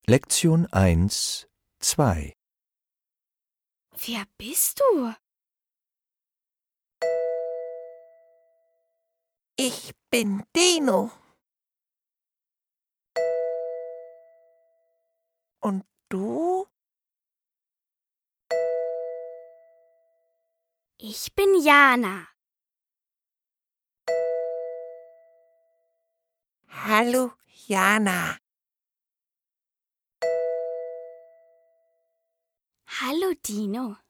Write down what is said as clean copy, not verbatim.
Lektion 1, 2. Wer bist du? Ich bin Dino. Und du? Ich bin Jana. Hallo, Jana. Hallo, Dino.